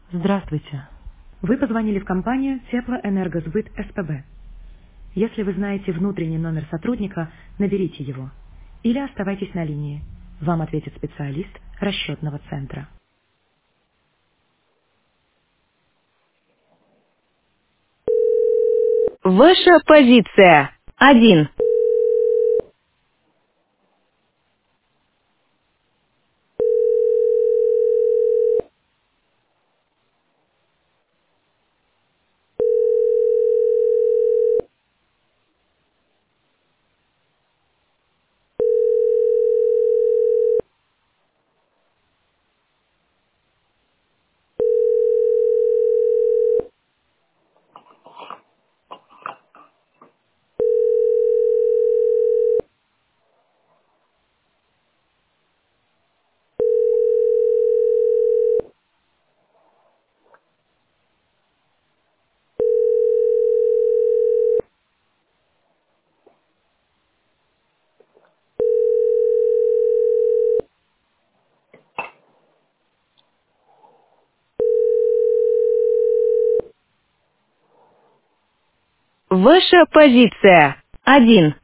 Здравствуйте. Вы позвонили в компанию Теплоэнергосбыт СПБ. Если вы знаете внутренний номер сотрудника, наберите его. Или оставайтесь на линии. Вам ответит специалист расчетного центра. Ваша позиция. 1. Ваша позиция. 1.